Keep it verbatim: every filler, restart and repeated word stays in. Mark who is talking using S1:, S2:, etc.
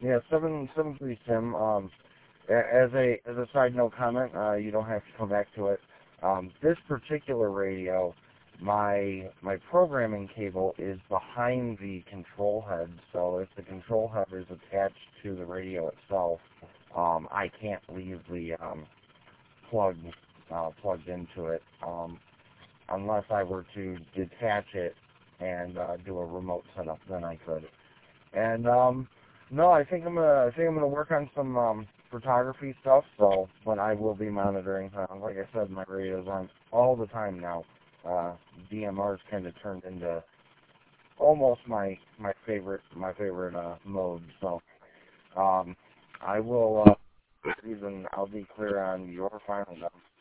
S1: Yeah, seven seven three Sim. Um, a- as a as a side note comment, uh, you don't have to come back to it. Um, this particular radio, my my programming cable is behind the control head. So if the control head is attached to the radio itself, um, I can't leave the um, plug uh, plugged into it um, unless I were to detach it and uh, do a remote setup. Then I could. And um, no, I think I'm gonna I think I'm gonna work on some um, photography stuff. So, but I will be monitoring. Uh, like I said, my radio's on all the time now. Uh, D M R's kind of turned into almost my my favorite my favorite uh, mode. So, um, I will uh, even I'll be clear on your final note.